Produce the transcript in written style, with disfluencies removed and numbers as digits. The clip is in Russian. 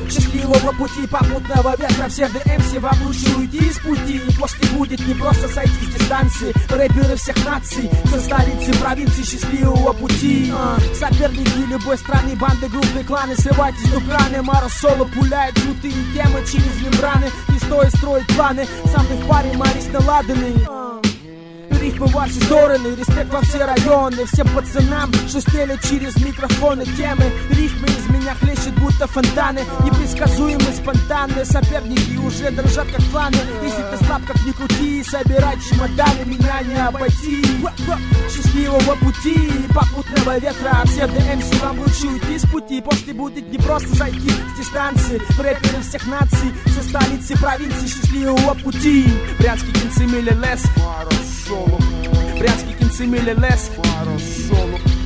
Счастливого пути, попутного ветра. Все ДМС вам лучше уйти из пути. И после будет не просто сойти с дистанции. Рэперы всех наций, со столицы, провинции счастливого пути. Соперники любой страны, банды, группы, кланы. Срывайтесь до краны, Марос Соло пуляет крутые темы через мембраны. Не стоит строить планы, сам ты в паре, Марис наладанный. Рифмы во все стороны, респект во все районы. Всем пацанам, что стелят через микрофоны темы. Рифмы из меня хлещут, будто фонтаны. Непредсказуемые, спонтанные. Соперники уже дрожат, как фланы. Если ты слаб, как ни крути, собирай чемоданы, меня не обойти. Счастливого пути, попутного ветра. Все ДМС вам лучше уйти с пути. После будет не просто зайти с дистанции. Рэперы всех наций, со столицы, провинции. Счастливого пути. Брянский Кинцемель ЛС, Брянский Кинцемель ЛС,